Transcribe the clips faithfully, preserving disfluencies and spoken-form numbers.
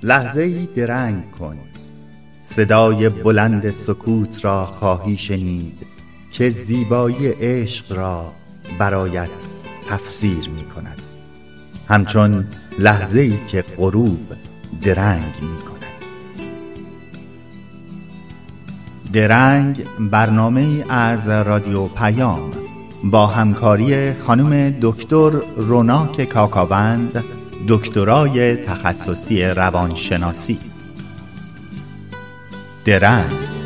لحظه‌ای درنگ کن، صدای بلند سکوت را خواهی شنید که زیبایی عشق را برایت تفسیر می کند، همچون لحظه‌ای که غروب درنگ می کند. درنگ برنامه‌ای از رادیو پیام با همکاری خانم دکتر روناک کاکاوند، دکترای تخصصی روانشناسی. درنگ.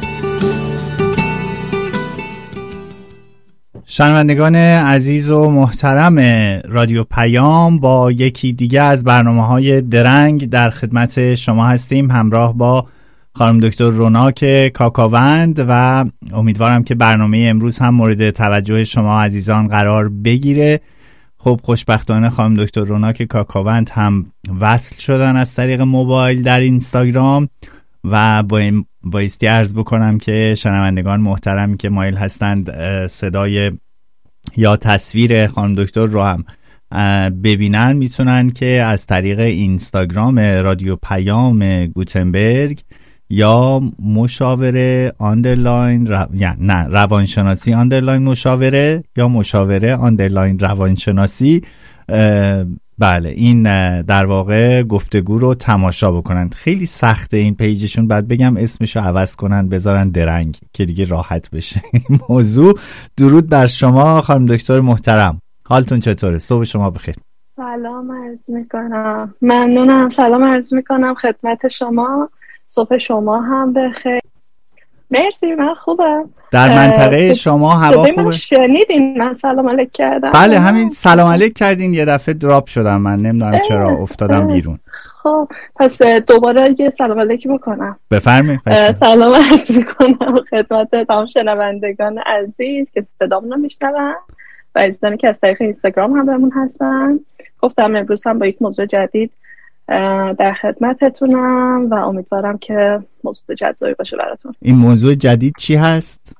شنوندگان عزیز و محترم رادیو پیام، با یکی دیگه از برنامه‌های درنگ در خدمت شما هستیم، همراه با خانم دکتر روناک کاکاوند، و امیدوارم که برنامه امروز هم مورد توجه شما عزیزان قرار بگیره. خب خوشبختانه خانم دکتر روناک کاکاوند هم وصل شدن از طریق موبایل در اینستاگرام و با این بایستی عرض بکنم که شنوندگان محترمی که مایل هستند صدای یا تصویر خانم دکتر رو هم ببینن، میتونن که از طریق اینستاگرام رادیو پیام گوتنبرگ یا مشاوره آندرلاین رو... یا نه روانشناسی آندرلاین مشاوره یا مشاوره آندرلاین روانشناسی، بله این در واقع گفتگو رو تماشا بکنن. خیلی سخته این پیجشون، بعد بگم اسمشو عوض کنن بذارن درنگ که دیگه راحت بشه موضوع. درود بر شما خانم دکتر محترم، حالتون چطوره؟ صبح شما بخیر. سلام عرض میکنم. ممنونم. سلام عرض میکنم خدمت شما. صبح شما هم بخیر. مرسی، من خوبم. در منطقه شما هوا خوبه؟ شنیدین من سلام علیک کردم؟ بله همین سلام علیک کردین، یه دفعه دراپ شدم، من نمیدونم چرا افتادم بیرون. خب پس دوباره یه سلام علیک بکنم. بفرمایید. سلام عرض میکنم خدمت تمام شنوندگان عزیز که صدامون رو میشنون و عزیزانی که از طریق اینستاگرام هم بهمون هستن. گفتم امروز هم با یک موضوع جدید در خدمتتونم و امیدوارم که موضوع جذابی باشه براتون. این موضوع جدید چی هست؟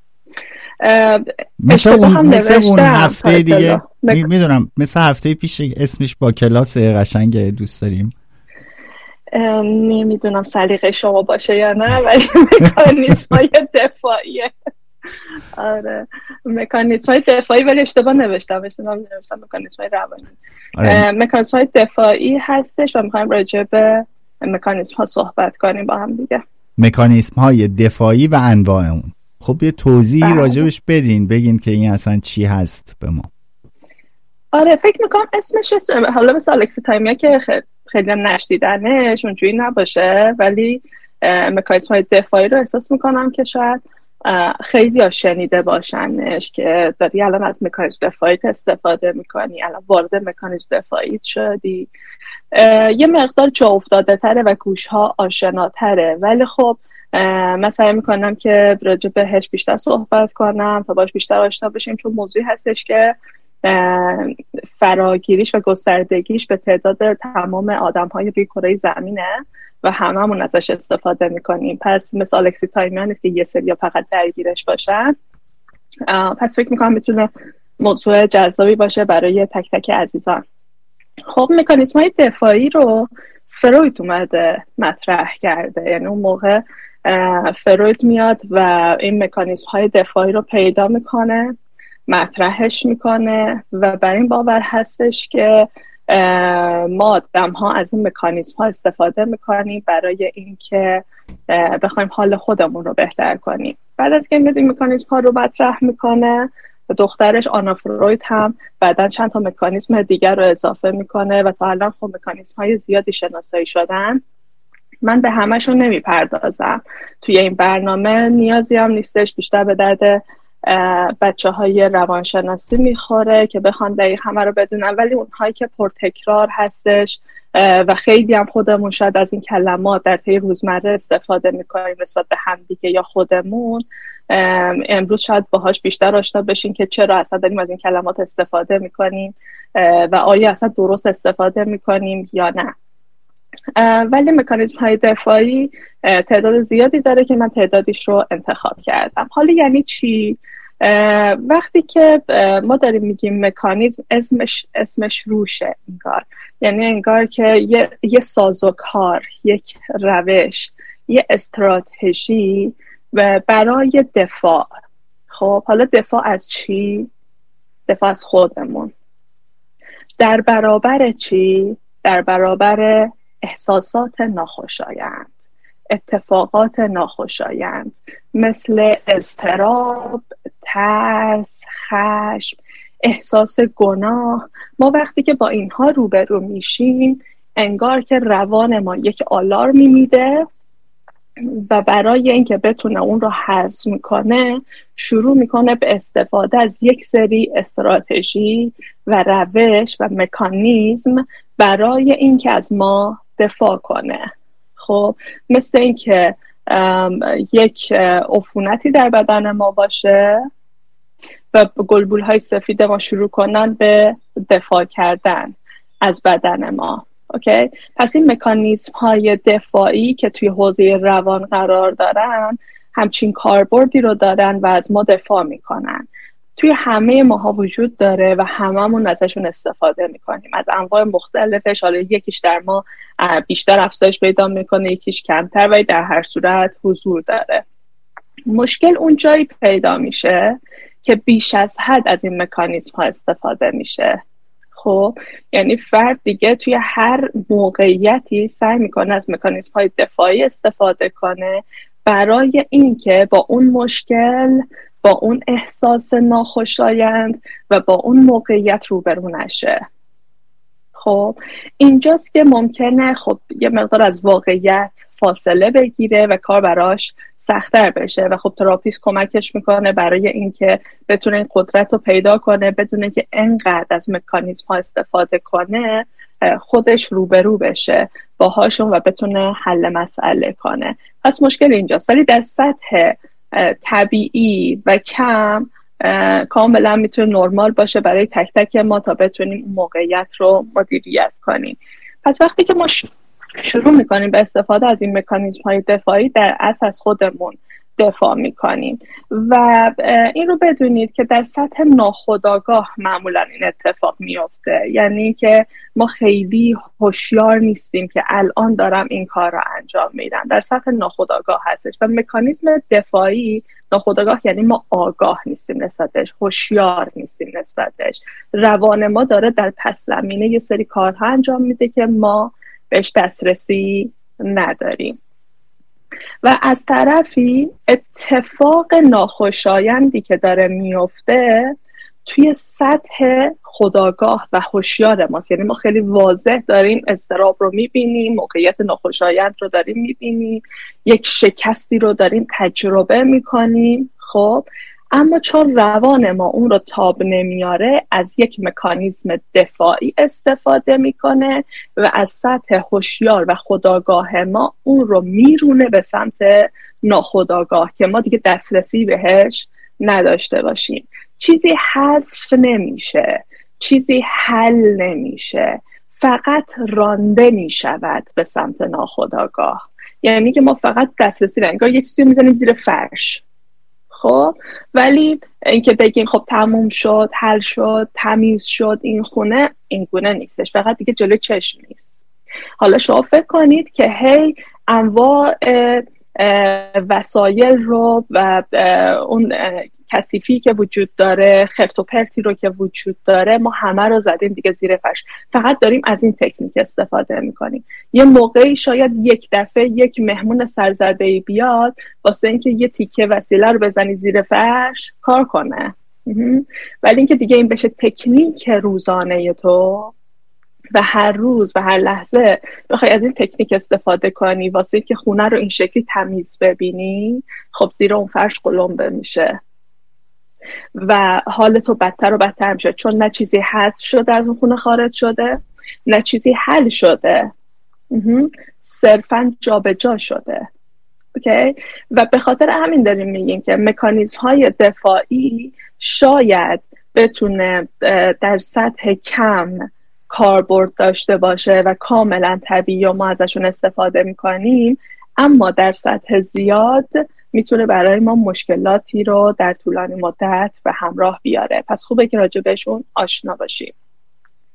مثل اون, مثل اون هفته دیگه می میدونم مثل هفته پیش اسمش با کلاس قشنگ دوست داریم. نمیدونم سلیقه شما باشه یا نه، ولی مکانیزم های دفاعیه. آره مکانیزم های دفاعی، ولی اشتباه نوشتم اشتباه نوشتم مکانیزم های روانی. آره. مکانیزم های دفاعی هستش و میخوایم راجع به مکانیزم ها صحبت کنیم با هم دیگه. مکانیزم های دفاعی و انواع اون. خب یه توضیحی راجبش بدین، بگین که این اصلا چی هست به ما. آره فکر میکنم اسمش اسم حالا مثل الکسیتایمیا که خیلی هم نشدیدنش اونجوری نباشه، ولی مکانیزم های دفاعی رو احساس میکنم که شاید خیلی ها شنیده باشنش، که داری الان از مکانیزم دفاعی استفاده میکنی، الان وارد مکانیزم دفاعی شدی، یه مقدار جا افتاده تره و گوش ها آشنا تره، ولی خب من سعی میکنم که راجع بهش بیشتر صحبت کنم تا باش بیشتر آشنا بشیم، چون موضوعی هستش که فراگیریش و گستردگیش به تعداد تمام آدم های روی کره زمینه و هممون ازش استفاده میکنیم. پس مثل الکسیتایمیا نیست که یه سری فقط درگیرش باشن. پس فکر میکنم میتونه موضوع جذابی باشه برای تک تک عزیزان. خب مکانیزم های دفاعی رو فروید اومده مطرح کرده، یعنی اون موقع فروید میاد و این مکانیزم های دفاعی رو پیدا میکنه، مطرحش میکنه و بر این باور هستش که ما آدم ها از این مکانیزم ها استفاده میکنیم برای اینکه بخوایم حال خودمون رو بهتر کنیم. بعد از که این مکانیزم ها رو مطرح میکنه، دخترش آنا فروید هم بعدن چند تا مکانیزم دیگر رو اضافه میکنه و تا الان خب مکانیزم های زیادی شناسایی شدن. من به همشون نمیپردازم توی این برنامه، نیازی هم نیستش، بیشتر به درد بچه های روانشناسی میخوره که بخوان دقیق همه رو بدونن، ولی اونهایی که پرتکرار هستش و خیلی هم خودمون شاید از این کلمات در طی روزمره استفاده میکنیم نسبت به همدیگه یا خودمون، امروز شاید باهاش بیشتر آشنا بشین که چرا اصلا داریم از این کلمات استفاده میکنیم و آیا اصلا درست استفاده میکنیم یا نه. ولی مکانیزم های دفاعی تعداد زیادی داره که من تعدادیش رو انتخاب کردم. حالا یعنی چی؟ وقتی که ما داریم میگیم مکانیزم، اسمش اسمش روشه انگار، یعنی انگار که یه, یه سازوکار، یک روش، یه استراتژی و برای دفاع. خب حالا دفاع از چی؟ دفاع از خودمون. در برابر چی؟ در برابر احساسات ناخوشایند، اتفاقات ناخوشایند مثل اضطراب، ترس، خشم، احساس گناه. ما وقتی که با اینها روبرو میشیم انگار که روان ما یک آلارمی میده و برای اینکه بتونه اون رو هضم کنه شروع میکنه به استفاده از یک سری استراتژی و روش و مکانیزم برای اینکه از ما دفاع کنه. خب مثل اینکه یک عفونتی در بدن ما باشه و گلبول های سفید ما شروع کنن به دفاع کردن از بدن ما. اوکی؟ پس این مکانیزم های دفاعی که توی حوزه روان قرار دارن همچین کاربردی رو دارن و از ما دفاع میکنن. توی همه ماها وجود داره و هممون ازشون استفاده میکنیم از انواع مختلفش. حالا یکیش در ما بیشتر افزایش پیدا میکنه، یکیش کمتر، ولی در هر صورت حضور داره. مشکل اون جایی پیدا میشه که بیش از حد از این مکانیزم ها استفاده میشه. خب یعنی فرد دیگه توی هر موقعیتی سعی میکنه از مکانیزم های دفاعی استفاده کنه برای اینکه با اون مشکل، با اون احساس ناخوشایند و با اون موقعیت روبرو نشه. خب اینجاست که ممکنه خب یه مقدار از واقعیت فاصله بگیره و کار براش سخت‌تر بشه و خب تراپیست کمکش میکنه برای اینکه بتونه این قدرت رو پیدا کنه، بدونه که انقدر از مکانیزم ها استفاده کنه خودش روبرو بشه باهاشون و بتونه حل مسئله کنه. پس مشکل اینجاست. ولی در سطح طبیعی و کم کاملا میتونه نرمال باشه برای تک تک ما تا بتونیم موقعیت رو مدیریت کنیم. پس وقتی که ما شروع میکنیم به استفاده از این مکانیزم های دفاعی در اصل از خودمون دفاع میکنیم و این رو بدونید که در سطح ناخودآگاه معمولا این اتفاق میفته. یعنی که ما خیلی هوشیار نیستیم که الان دارم این کار رو انجام میدم، در سطح ناخودآگاه هستش و مکانیزم دفاعی ناخودآگاه یعنی ما آگاه نیستیم نسبتش، هوشیار نیستیم نسبتش. روان ما داره در پس زمینه یه سری کارها انجام میده که ما بهش دسترسی نداریم. و از طرفی اتفاق ناخوشایندی که داره میفته توی سطح خودآگاه و هوشیار ماست. یعنی ما خیلی واضح داریم اضطراب رو میبینیم، موقعیت ناخوشایند رو داریم میبینیم، یک شکستی رو داریم تجربه میکنیم. خب اما چون روان ما اون رو تاب نمیاره از یک مکانیزم دفاعی استفاده میکنه و از سطح هوشیار و خودآگاه ما اون رو میرونه به سمت ناخودآگاه که ما دیگه دسترسی بهش نداشته باشیم. چیزی حذف نمیشه، چیزی حل نمیشه، فقط رانده میشود به سمت ناخودآگاه. یعنی که ما فقط دسترسی نداریم، انگار یه چیزی رو میزنیم زیر فرش. خب ولی اینکه بگیم خب تموم شد، حل شد، تمیز شد این خونه، این گونه نیستش، فقط دیگه جلوی چشم نیست. حالا شما فکر کنید که هی انواع وسایل رو و اون کثیفی که وجود داره، خرت و پرتی رو که وجود داره، ما همه رو زدیم دیگه زیر فرش، فقط داریم از این تکنیک استفاده میکنیم. یه موقعی شاید یک دفعه یک مهمون سرزده‌ای بیاد واسه اینکه یه تیکه وسیله رو بزنی زیر فرش کار کنه، ولی اینکه دیگه این بشه تکنیک روزانه تو و هر روز و هر لحظه بخوای از این تکنیک استفاده کنی واسه اینکه خونه رو این شکلی تمیز ببینی، خب زیر اون فرش قلمبه میشه و حالتو بدتر و بدتر میشه، چون نه چیزی حذف شده از اون خونه خارج شده، نه چیزی حل شده، صرفاً جا به جا شده. اوکی؟ و به خاطر همین داریم میگیم که مکانیزم های دفاعی شاید بتونه در سطح کم کاربرد داشته باشه و کاملا طبیعی و ما ازشون استفاده میکنیم، اما در سطح زیاد میتونه برای ما مشکلاتی رو در طولانی مدت به همراه بیاره. پس خوبه که راجع بهشون آشنا باشیم.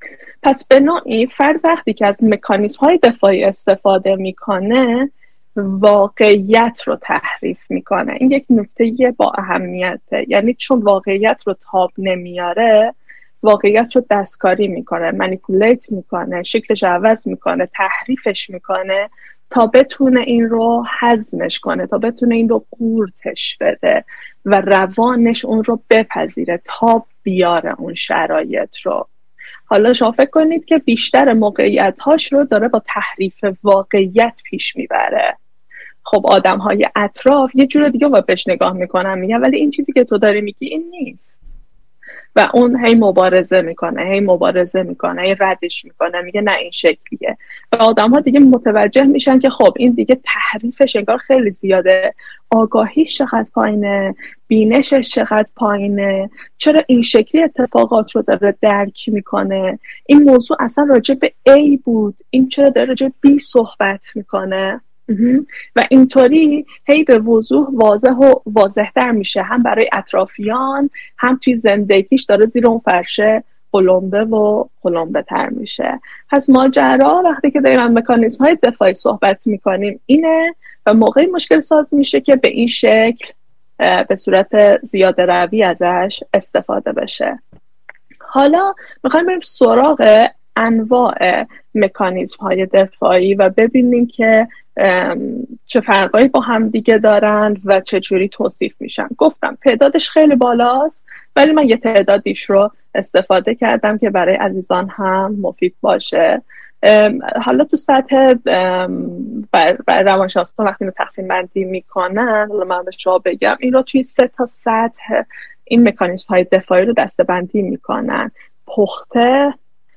پس به نوعی فرد وقتی که از مکانیزم های دفاعی استفاده میکنه واقعیت رو تحریف میکنه. این یک نکته با اهمیته، یعنی چون واقعیت رو تاب نمیاره واقعیت رو دستکاری میکنه، منیپولیت میکنه، شکلش عوض میکنه، تحریفش میکنه تا بتونه این رو هضمش کنه، تا بتونه این رو قورتش بده و روانش اون رو بپذیره، تاب بیاره اون شرایط رو. حالا شما فکر کنید که بیشتر موقعیت‌هاش رو داره با تحریف واقعیت پیش میبره. خب آدم‌های اطراف یه جور دیگه با بهش نگاه میکنن، میگن ولی این چیزی که تو داری میگی این نیست، و اون هی مبارزه میکنه هی مبارزه میکنه هی ردش میکنه، میگه نه این شکلیه. و آدم‌ها دیگه متوجه میشن که خب این دیگه تحریفش انگار خیلی زیاده، آگاهیش چقدر پایینه، بینشش چقدر پایینه، چرا این شکلی اتفاقات رو داره درک میکنه، این موضوع اصلا راجع به A بود، این چرا داره راجع به B صحبت میکنه. و اینطوری هی به وضوح واضح و واضح‌تر میشه، هم برای اطرافیان هم توی زندگیش داره زیر اون فرشه قلمبه و قلمبه تر میشه. پس ماجرا وقتی که داریم مکانیزم های دفاعی صحبت میکنیم اینه و موقعی مشکل ساز میشه که به این شکل به صورت زیاده روی ازش استفاده بشه. حالا میخوایم بریم سراغ انواع مکانیزم های دفاعی و ببینیم که چه فرقایی با هم دیگه دارن و چه جوری توصیف میشن. گفتم تعدادش خیلی بالاست ولی من یه تعدادیش رو استفاده کردم که برای عزیزان هم مفید باشه. حالا تو سطح بر, بر روانشناسا وقتی رو تقسیم بندی میکنن، حالا من به شما بگم این رو توی سه تا سطح این مکانیزم های دفاعی رو دسته بندی میکنن: پخته،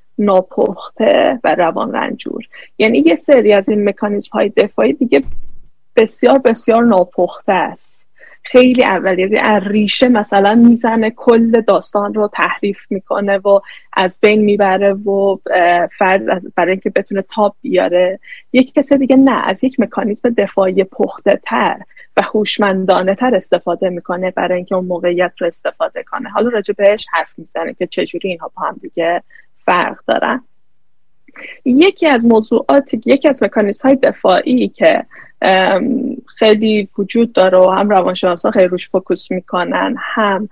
ناپخته و روان رنجور. یعنی یه سری از این مکانیزم های دفاعی دیگه بسیار بسیار ناپخته است، خیلی اولیه، از ریشه مثلا میزنه، کل داستان رو تحریف میکنه و از بین میبره و فرد برای اینکه بتونه تاب بیاره. یک کسی دیگه نه، از یک مکانیزم دفاعی پخته تر و هوشمندانه تر استفاده میکنه برای اینکه اون موقعیت رو استفاده کنه. حالا راجع بهش حرف میزنه که چجوری اینها با هم دیگه فرق دارن. یکی از موضوعاتی، یکی از مکانیزم های دفاعی که خیلی وجود داره و هم روانشناسا خیلی روش فوکوس میکنن هم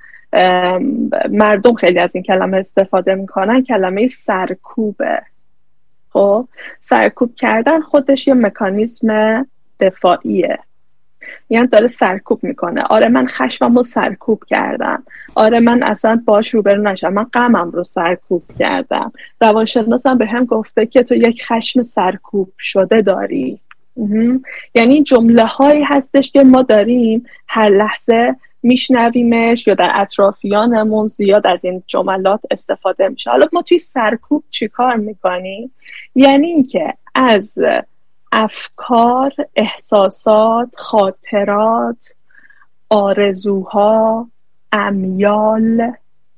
مردم خیلی از این کلمه استفاده میکنن، کلمه سرکوبه. خب سرکوب کردن خودش یه مکانیزم دفاعیه، یعنی داره سرکوب میکنه. آره من خشمم رو سرکوب کردم، آره من اصلا باش روبرو نشم، من غمم رو سرکوب کردم. روانشناسم به هم گفته که تو یک خشم سرکوب شده داری. یعنی این جمله هایی هستش که ما داریم هر لحظه میشنویمش یا در اطرافیانمون زیاد از این جملات استفاده میشه. حالا ما توی سرکوب چی کار میکنیم؟ یعنی اینکه از افکار، احساسات، خاطرات، آرزوها، امیال،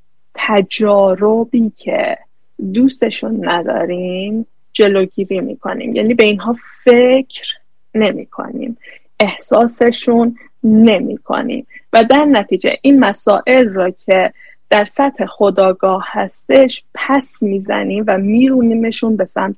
تجاربی که دوستشون نداریم جلوگیری میکنیم. یعنی به اینها فکر نمی کنیم، احساسشون نمی کنیم و در نتیجه این مسائل را که در سطح خودآگاه هستش پس میزنیم و میرونیمشون به سمت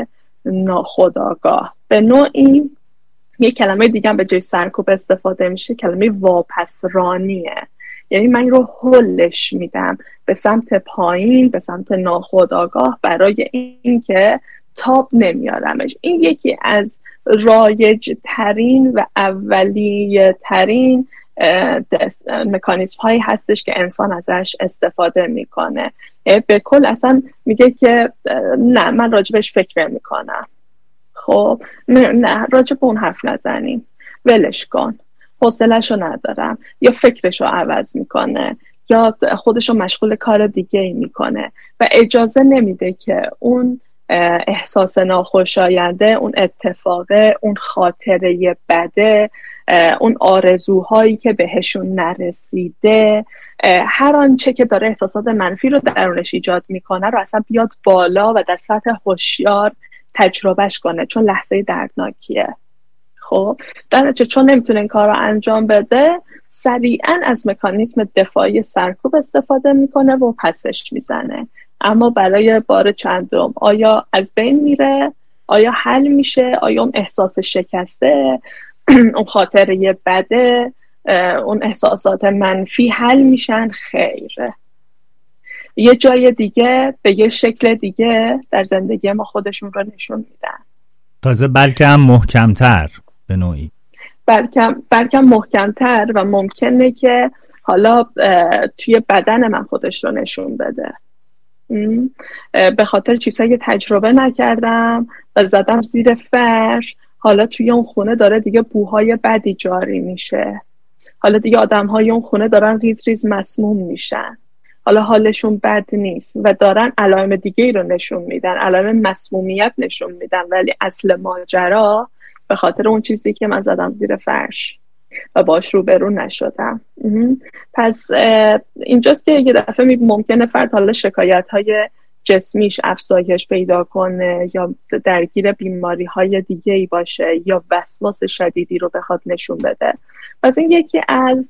ناخودآگاه. به نوعی یک کلمه دیگه هم به جای سرکوب استفاده میشه، کلمه واپسرانیه. یعنی من رو هلش میدم به سمت پایین، به سمت ناخودآگاه برای اینکه تاب نمیارمش. این یکی از رایج ترین و اولیه ترین مکانیزم هایی هستش که انسان ازش استفاده میکنه. به کل اصلا میگه که نه من راجبش فکر میکنم، خب نه راجب اون حرف نزنیم، ولش کن، حوصله‌شو ندارم، یا فکرشو عوض میکنه یا خودشو مشغول کار دیگه ای میکنه و اجازه نمیده که اون احساس ناخوشاینده، اون اتفاقه، اون خاطره بده، اون آرزوهایی که بهشون نرسیده، هر آنچه که داره احساسات منفی رو درونش ایجاد میکنه رو اصلا بیاد بالا و در سطح هوشیار تجربهش کنه، چون لحظه دردناکیه. خب در نتیجه چون نمیتونه این کار رو انجام بده، سریعا از مکانیزم دفاعی سرکوب استفاده میکنه و پسش میزنه. اما برای بار چندم آیا از بین میره؟ آیا حل میشه؟ آیا اون احساس شکسته، اون خاطره بده، اون احساسات منفی حل میشن؟ خیره. یه جای دیگه به یه شکل دیگه در زندگی ما خودشون رو نشون میدن، تازه بلکه هم محکمتر به نوعی، بلکه بلکه محکمتر و ممکنه که حالا توی بدن من خودش رو نشون بده. به خاطر چیزهایی که تجربه نکردم و زدم زیر فرش، حالا توی اون خونه داره دیگه بوهای بدی جاری میشه، حالا دیگه آدم‌های اون خونه دارن ریز ریز مسموم میشن، حالا حالشون بد نیست و دارن علائم دیگه رو نشون میدن، علائم مسمومیت نشون میدن، ولی اصل ماجرا به خاطر اون چیزی که من زدم زیر فرش و باش روبرو نشدم. پس اینجاست که یه دفعه ممکنه فرد حالا شکایت‌های جسمیش افزایش پیدا کنه یا درگیر بیماری‌های دیگه‌ای باشه یا وسواس شدیدی رو بخواد نشون بده. پس این یکی از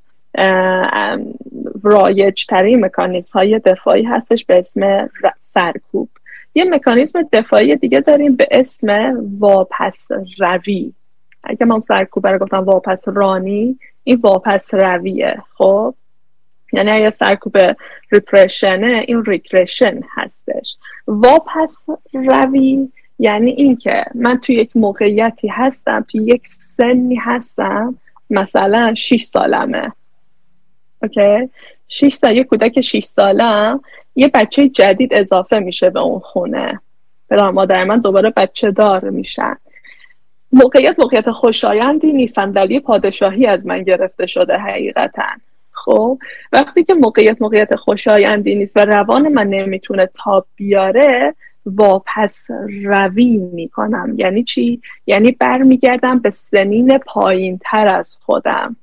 رایج ترین مکانیزم های دفاعی هستش به اسم سرکوب. یه مکانیزم دفاعی دیگه داریم به اسم واپس روی. اگه من سرکوب رو گفتم واپس رانی، این واپس رویه. خب یعنی اگه سرکوب ریپرشنه، این ریگرشن هستش. واپس روی یعنی این که من توی یک موقعیتی هستم، توی یک سنی هستم، مثلا شش سالمه، اوکی؟ شش سال، یک کودک شش سالم، یه بچه جدید اضافه میشه به اون خونه، پدر مادر من دوباره بچه دار میشن. موقعیت موقعیت خوشایندی نیست، صندلی پادشاهی از من گرفته شده حقیقتا. خب وقتی که موقعیت موقعیت خوشایندی نیست و روان من نمیتونه تاب بیاره، واپس روی میکنم. یعنی چی؟ یعنی برمیگردم به سنین پایین تر از خودم.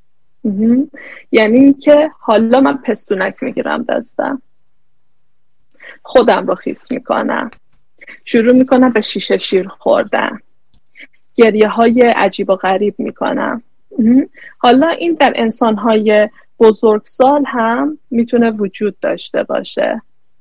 یعنی که حالا من پستونک میگیرم دستم، خودم رو خیس میکنم، شروع میکنم به شیشه شیر خوردن، گریه های عجیب و غریب میکنم. حالا این در انسانهای بزرگسال هم میتونه وجود داشته باشه.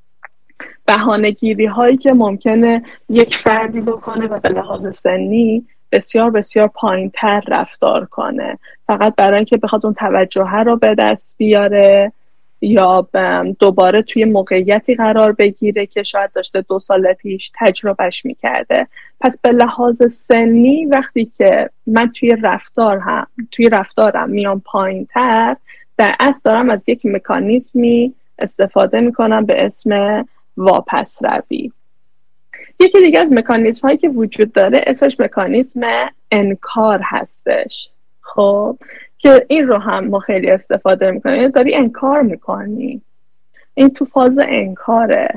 بهانه‌گیری هایی که ممکنه یک فردی بکنه و به لحاظ سنی بسیار بسیار پایین تر رفتار کنه، فقط برای اینکه بخواد اون توجه رو به دست بیاره یا دوباره توی موقعیتی قرار بگیره که شاید داشته دو سال پیش تجربهش میکرده. پس به لحاظ سنی وقتی که من توی رفتار هم توی رفتارم میام پایین تر، در اصل دارم از یک مکانیزمی استفاده میکنم به اسم واپس روی. یکی دیگه از مکانیزم هایی که وجود داره اسمش مکانیزم انکار هستش. خب که این رو هم ما خیلی استفاده میکنیم. یعنی داری انکار میکنی، این تو فاز انکاره،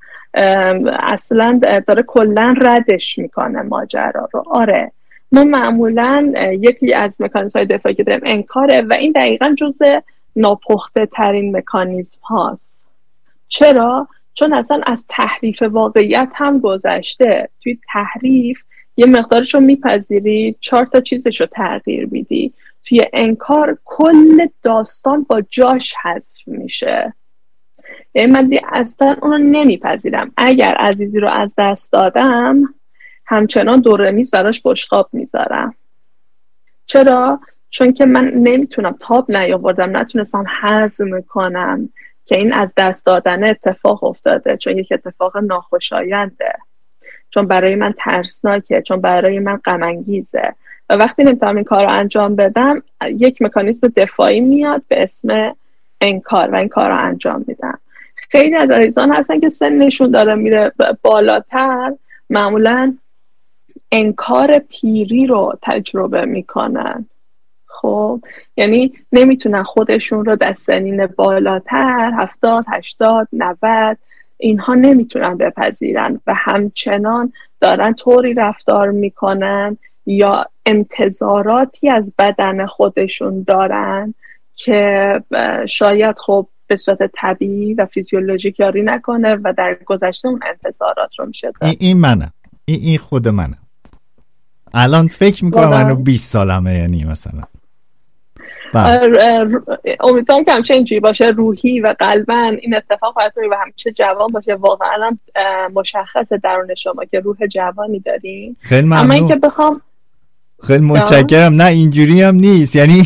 اصلا داره کلن ردش میکنه ماجرا رو. آره ما معمولا یکی از مکانیزم های دفاعی که داریم انکاره و این دقیقا جزء ناپخته ترین مکانیزم هاست. چرا؟ چون اصلا از تحریف واقعیت هم گذشته. توی تحریف یه مقدارش رو میپذیری، چهار تا چیزش رو تغییر میدی. توی انکار کل داستان با جاش حذف میشه. یعنی من اصلا اونو نمیپذیرم. اگر عزیزی رو از دست دادم همچنان دور میز براش بشقاب میذارم. چرا؟ چون که من نمیتونم، تاب نیاوردم، نتونستم هضم کنم که این از دست دادن اتفاق افتاده، چون یک اتفاق ناخوشاینده، چون برای من ترسناکه، چون برای من غم انگیزه و وقتی نمیتونم این کار رو انجام بدم یک مکانیزم دفاعی میاد به اسم انکار و این کار رو انجام میدم. خیلی از عزیزان هستن که سنشون داره میره بالاتر، معمولا انکار پیری رو تجربه میکنن. خب یعنی نمیتونن خودشون رو در سنین بالاتر هفتاد، هشتاد، نود اینها نمیتونن بپذیرن و همچنان دارن طوری رفتار میکنن یا انتظاراتی از بدن خودشون دارن که شاید خب به صورت طبیعی و فیزیولوژیک یاری نکنه و در گذشته اون انتظارات رو میشه دارن. این منم، این, این خود منم. الان فکر میکنم منو بیست سالمه، یعنی مثلا امیدوارم که همیشه اینجوری باشه، روحی و قلباً این اتفاق براتون و همیشه جوان باشه. واقعا مشخصه درون شما که روح جوانی دارین. خیلی ممنون. اما اینکه بخوام خیلی متشکرم. نه اینجوری هم نیست، یعنی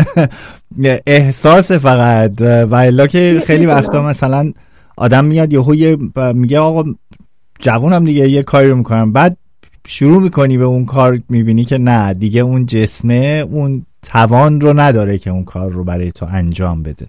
احساس فقط و الا که خیلی وقتا مثلا آدم میاد یهو میگه آقا جوونم دیگه یه کاری رو میکنم، بعد شروع میکنی به اون کار میبینی که نه دیگه اون جسمه اون توان رو نداره که اون کار رو برای تو انجام بده.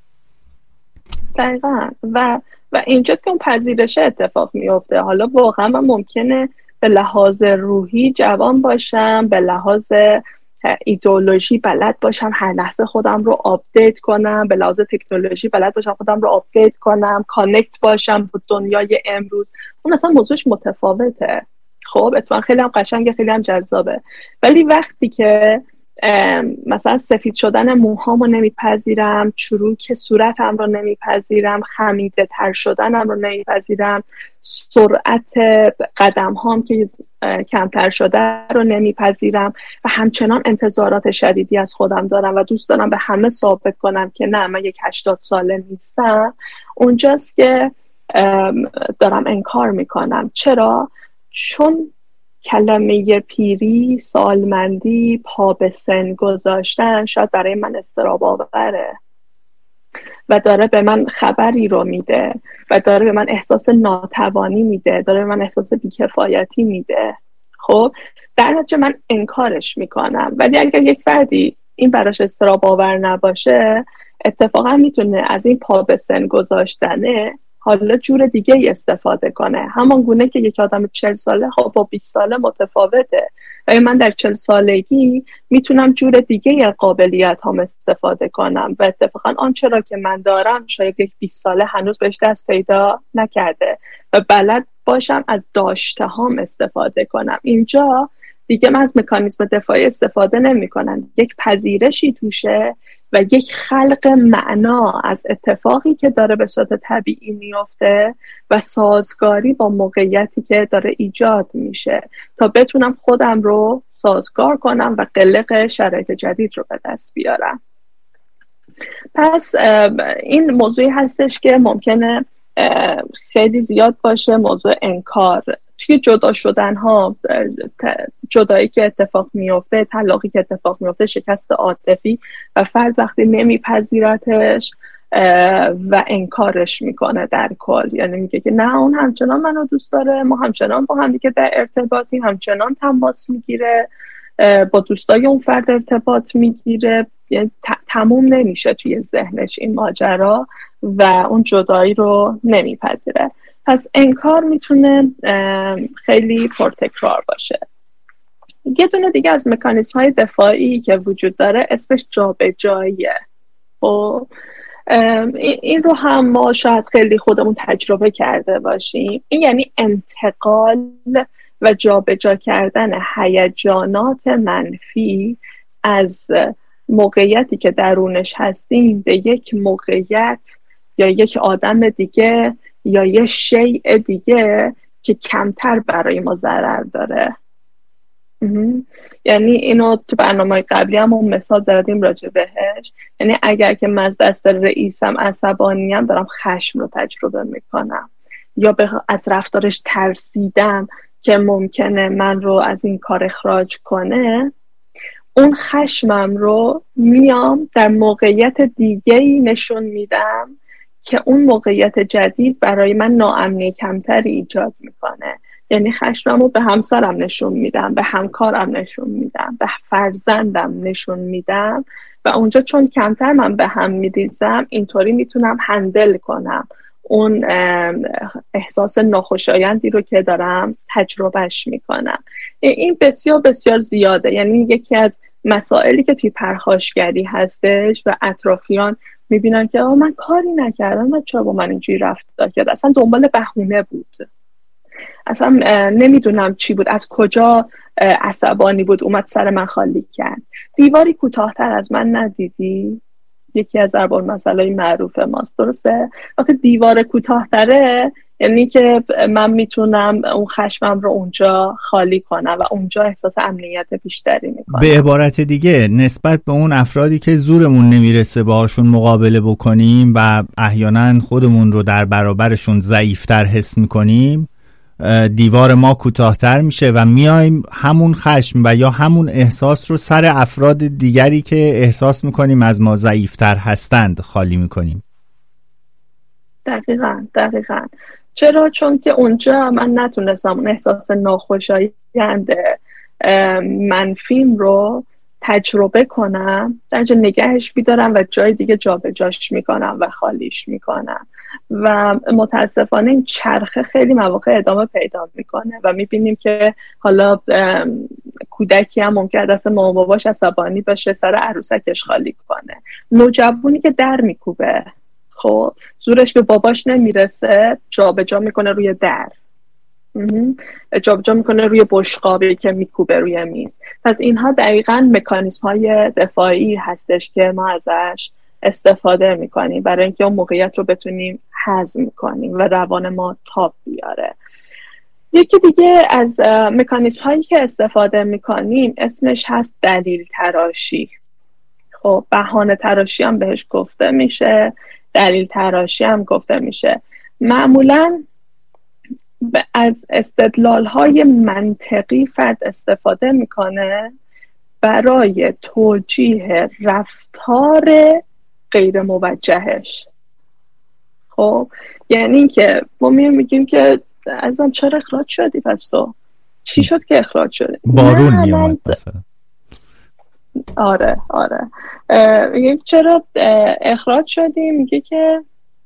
دقیقا. و و اینجاست که اون پذیرش اتفاق میفته. حالا واقعا من ممکنه به لحاظ روحی جوان باشم، به لحاظ ایدئولوژی بلد باشم هر لحظه خودم رو آپدیت کنم، به لحاظ تکنولوژی بلد باشم خودم رو آپدیت کنم، کانکت باشم با دنیای امروز. اون اصلا موضوعش متفاوته. خب اتفاقا خیلی هم قشنگه، خیلی هم جذابه. ولی وقتی که مثلا سفید شدن موهامو نمیپذیرم، چروک صورتم رو نمیپذیرم، خمیده تر شدنم رو نمیپذیرم، سرعت قدم هام که کمتر شده رو نمیپذیرم و همچنان انتظارات شدیدی از خودم دارم و دوست دارم به همه ثابت کنم که نه من یک هشتاد ساله نیستم، اونجاست که دارم انکار میکنم. چرا؟ چون کلمه پیری، سالمندی، پا به سن گذاشتن شاید برای من اضطراب آوره و داره به من خبری رو میده و داره به من احساس ناتوانی میده، داره به من احساس بیکفایتی میده. خب در نتیجه من انکارش میکنم. ولی اگر یک فردی این براش اضطراب آور نباشه، اتفاقا میتونه از این پا به سن گذاشتنه حالا جور دیگه ای استفاده کنه. همان گونه که یک آدم چهل ساله خب با بیست ساله متفاوته و من در چهل سالگی میتونم جور دیگه ای از قابلیت هم استفاده کنم و اتفاقا آنچه را که من دارم شاید یک بیست ساله هنوز بهش دست پیدا نکرده و بلد باشم از داشته هم استفاده کنم. اینجا دیگه من از مکانیزم دفاعی استفاده نمی کنم، یک پذیرشی توشه و یک خلق معنا از اتفاقی که داره به صورت طبیعی میفته و سازگاری با موقعیتی که داره ایجاد میشه تا بتونم خودم رو سازگار کنم و قلق شرایط جدید رو به دست بیارم. پس این موضوعی هستش که ممکنه خیلی زیاد باشه، موضوع انکار. توی جدا شدن ها، جدایی که اتفاق میفته، طلاقی که اتفاق میفته، شکست عاطفی و فرد وقتی نمیپذیرتش و انکارش میکنه در کل، یعنی میگه که نه اون همچنان منو دوست داره، ما همچنان با هم دیگه در ارتباطی، همچنان تماس میگیره، با دوستای اون فرد ارتباط میگیره، یعنی تموم نمیشه توی ذهنش این ماجرا و اون جدایی رو نمیپذیره. پس انکار میتونه خیلی پرتکرار باشه. یه دونه دیگه از مکانیزم های دفاعی که وجود داره اسمش جابجاییه. و این رو هم ما شاید خیلی خودمون تجربه کرده باشیم. این یعنی انتقال و جابجا کردن هیجانات منفی از موقعیتی که درونش هستیم به یک موقعیت یا یک آدم دیگه یا یه شیء دیگه که کمتر برای ما ضرر داره. یعنی اینو تو برنامه قبلی هم اون مثال زدیم راجع بهش. یعنی اگر که من از دست رئیسم عصبانیم، دارم خشم رو تجربه میکنم یا به از رفتارش ترسیدم که ممکنه من رو از این کار اخراج کنه، اون خشمم رو میام در موقعیت دیگه‌ای نشون میدم که اون موقعیت جدید برای من ناامنی کمتری ایجاد میکنه. یعنی خشمم رو به همسرم نشون میدم، به همکارم نشون میدم، به فرزندم نشون میدم و اونجا چون کمتر من به هم میریزم، اینطوری میتونم هندل کنم اون احساس ناخوشایندی رو که دارم تجربهش میکنم. این بسیار بسیار زیاده. یعنی یکی از مسائلی که توی پرخاشگری هستش و اطرافیان میبینن که آه من کاری نکردم و چرا با من اینجوری رفتار کرد، اصلا دنبال بهونه بود، اصلا نمیدونم چی بود، از کجا عصبانی بود اومد سر من خالی کرد. دیواری کوتاه‌تر از من ندیدی؟ یکی از ضرب المثل‌های معروف ماست، درسته؟ وقتی دیوار کوتاه‌تره یعنی که من میتونم اون خشمم رو اونجا خالی کنم و اونجا احساس امنیت بیشتری میکنم. به عبارت دیگه نسبت به اون افرادی که زورمون نمیرسه باهاشون مقابله بکنیم و احیانا خودمون رو در برابرشون ضعیفتر حس میکنیم، دیوار ما کوتاه‌تر میشه و میایم همون خشم و یا همون احساس رو سر افراد دیگری که احساس میکنیم از ما ضعیفتر هستند خالی میکنیم. دقیقاً دقیقاً چرا؟ چون که اونجا من نتونستم اون احساس ناخوشایند منفیم رو تجربه کنم، در جا نگهش بیدارم و جای دیگه جابجاش میکنم و خالیش میکنم و متاسفانه این چرخه خیلی مواقع ادامه پیدا میکنه و میبینیم که حالا کودکی هم ممکن دست مامان باباش عصبانی باشه، سر عروسکش خالی کنه. نوجوانی که در میکوبه، خب زورش به باباش نمیرسه، جابجا میکنه روی در، جابجا میکنه روی بشقابی که میکوبه روی میز. پس اینها دقیقاً مکانیزم های دفاعی هستش که ما ازش استفاده میکنیم برای اینکه اون موقعیت رو بتونیم هضم کنیم و روان ما تاب بیاره. یکی دیگه از مکانیزم هایی که استفاده میکنیم اسمش هست دلیل تراشی. خب بهانه تراشی هم بهش گفته میشه، دلیل تراشی هم گفته میشه. معمولاً از استدلال های منطقی فرد استفاده میکنه برای توجیه رفتار غیر موجهش. خب یعنی که ما میگیم که ازم چرا اخراج شدی؟ پس تو چی شد که اخراج شدی؟ بارون میامد مثلا. آره آره میگه چرا اخراج شدی؟ میگه که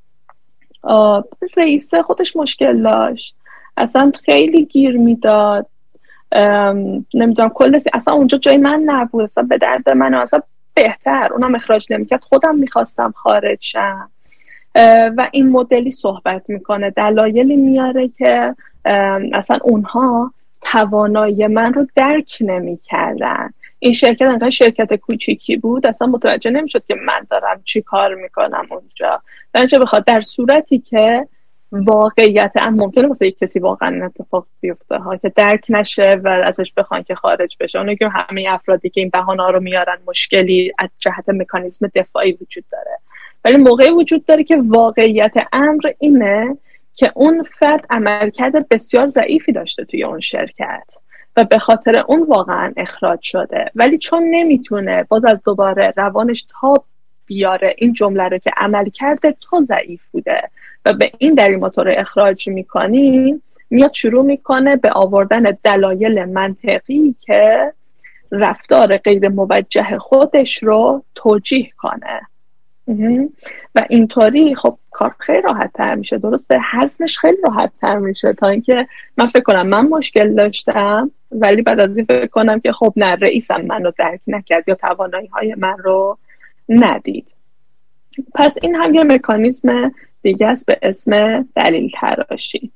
رئیسه خودش مشکل داشت، اصلا خیلی گیر میداد، نمیدونم کل سی... اصلا اونجا جای من نبود، اصلا به درد من، اصلا بهتر اونم اخراج نمیکرد، خودم میخواستم خارج شم. و این مدلی صحبت میکنه، دلایلی میاره که اصلا اونها توانایی من رو درک نمیکردن. این شرکت اصلا شرکت کوچیکی بود، اصلا متوجه نمیشد که من دارم چی کار میکنم اونجا. درنچه بخواد در صورتی که واقعیت هم ممکنه واسه یک کسی واقعا اتفاق بیفته ها که درک نشه و ازش بخوان که خارج بشه. اونو که همه افرادی که این بهانه ها رو میارن مشکلی از جهت مکانیزم دفاعی وجود داره، ولی موقعی وجود داره که واقعیت امر اینه که اون فرد عملکرد بسیار ضعیفی داشته توی اون شرکت و به خاطر اون واقعا اخراج شده، ولی چون نمیتونه باز از دوباره روانش تاب بیاره این جمله رو که عملکرد تو ضعیف بوده و به این دلیل ما تو رو اخراج میکنیم، میاد شروع میکنه به آوردن دلایل منطقی که رفتار غیر موجه خودش رو توجیه کنه و اینطوری خب کار خیلی راحت تر میشه. درسته هضمش خیلی راحت تر میشه تا اینکه من فکر کنم من مشکل داشتم ولی بعد از این فکر کنم که خب نه، رئیسم منو درک نکرد یا توانایی های من رو ندید. پس این هم یه مکانیزم دیگه است به اسم دلیل تراشی.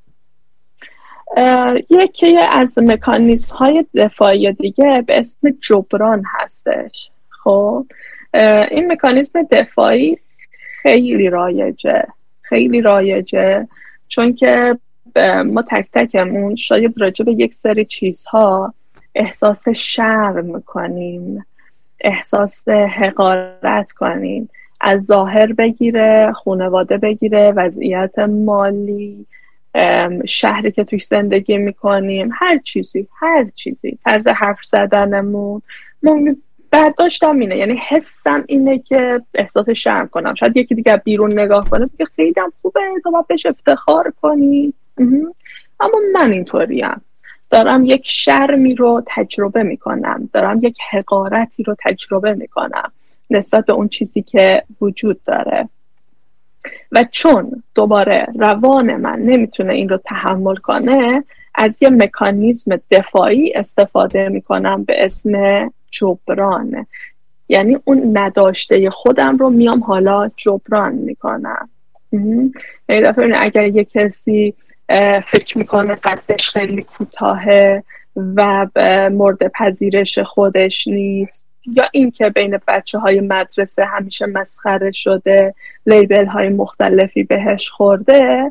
یکی از مکانیزم های دفاعی دیگه به اسم جبران هستش. خب این مکانیزم دفاعی خیلی رایجه خیلی رایجه چون که ما تک تکمون شاید راجع به یک سری چیزها احساس شرم کنیم، احساس حقارت کنیم، از ظاهر بگیره، خانواده بگیره، وضعیت مالی، شهری که توش زندگی میکنیم، هر چیزی هر چیزی طرز حرف زدنمون. برداشتم اینه، یعنی حسم اینه که احساس شرم کنم. شاید یکی دیگه بیرون نگاه کنه بگه خیلی هم خوبه تو باید بهش افتخار کنی، اما من اینطوریم، دارم یک شرمی رو تجربه میکنم، دارم یک حقارتی رو تجربه میکنم نسبت به اون چیزی که وجود داره و چون دوباره روان من نمیتونه این رو تحمل کنه، از یه مکانیزم دفاعی استفاده میکنم به اسم جبران. یعنی اون نداشته خودم رو میام حالا جبران میکنم. یعنی دفعه اگر یه کسی فکر میکنه قدش خیلی کوتاهه و مورد پذیرش خودش نیست، یا این که بین بچه های مدرسه همیشه مسخره شده، لیبل های مختلفی بهش خورده،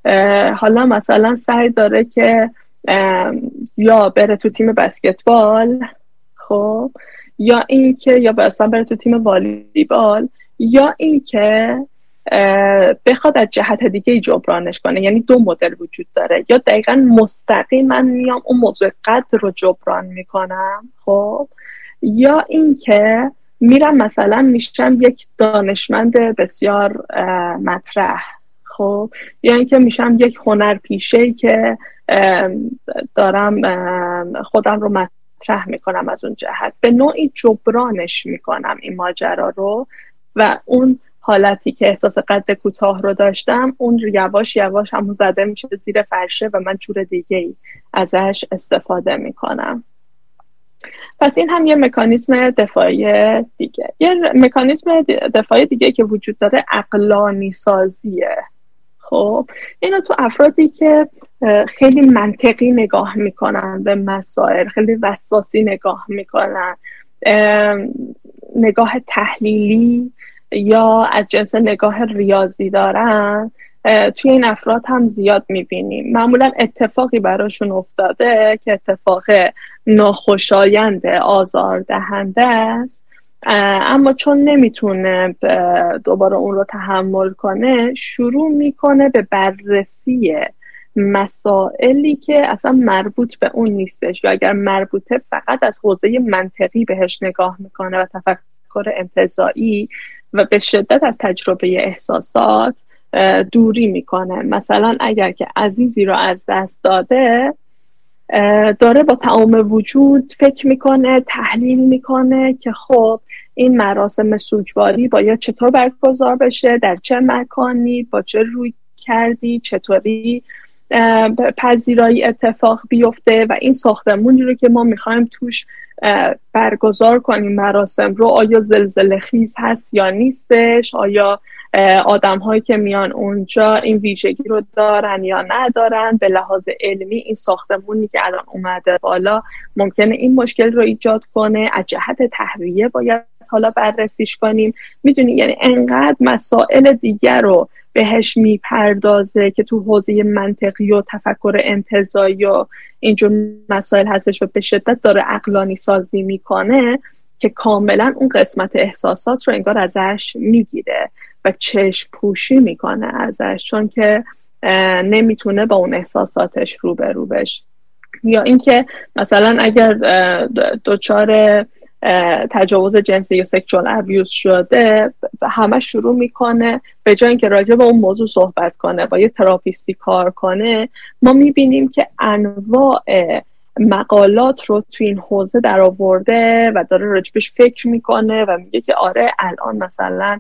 حالا مثلا سعی داره که یا بره تو تیم بسکتبال، خب، یا این که یا اصلا بره تو تیم والیبال، یا این که بخواد از جهت دیگه جبرانش کنه. یعنی دو مدل وجود داره، یا دقیقا مستقیم من میام اون موضوع قدر رو جبران میکنم، خب، یا این که میرم مثلا میشم یک دانشمند بسیار مطرح، خب، یا اینکه میشم یک هنرپیشه‌ای که دارم خودم رو مطرح میکنم از اون جهت. به نوعی جبرانش میکنم این ماجرا رو و اون حالتی که احساس قد کوتاه رو داشتم اون یواش یواش هم زده میشه زیر فرشه و من جور دیگه ای ازش استفاده میکنم. پس این هم یه مکانیزم دفاعی دیگه. یه مکانیزم دفاعی دیگه که وجود داره عقلانی سازیه. خب اینو تو افرادی که خیلی منطقی نگاه میکنن به مسائل، خیلی وسواسی نگاه میکنن، نگاه تحلیلی یا از جنس نگاه ریاضی دارن، توی این افراد هم زیاد میبینیم. معمولا اتفاقی براشون افتاده که اتفاق ناخوشایند، آزاردهنده است، اما چون نمیتونه دوباره اون رو تحمل کنه شروع میکنه به بررسی مسائلی که اصلا مربوط به اون نیستش، یا اگر مربوطه فقط از حوزه منطقی بهش نگاه میکنه و تفکر انتزاعی و به شدت از تجربه احساسات دوری میکنه. مثلا اگر که عزیزی رو از دست داده، داره با تمام وجود فکر میکنه، تحلیل میکنه که خب این مراسم سوگواری باید چطور برگزار بشه، در چه مکانی، با چه روی کردی، چطوری پذیرایی اتفاق بیفته و این ساختمونی رو که ما میخوایم توش برگزار کنیم مراسم رو آیا زلزله خیز هست یا نیستش، آیا آدم هایی که میان اونجا این ویژگی رو دارن یا ندارن، به لحاظ علمی این ساختمونی که الان اومده بالا ممکنه این مشکل رو ایجاد کنه، از جهت تهویه باید حالا بررسیش کنیم. میدونی یعنی انقدر مسائل دیگر رو بهش میپردازه که تو حوزه منطقی و تفکر انتزاعی و اینجور مسائل هستش و به شدت داره عقلانی سازی میکنه که کاملا اون قسمت احساسات رو انگار ازش میگیره و چشم پوشی میکنه ازش، چون که نمیتونه با اون احساساتش روبرو بشه. یا اینکه مثلا اگر دچار تجاوز جنسی یا سکشوال ابیوز شده، همه شروع میکنه به جای اینکه راجع به اون موضوع صحبت کنه با یه تراپیستی کار کنه، ما میبینیم که انواع مقالات رو تو این حوزه در آورده و داره راجبش فکر میکنه و میگه که آره الان مثلا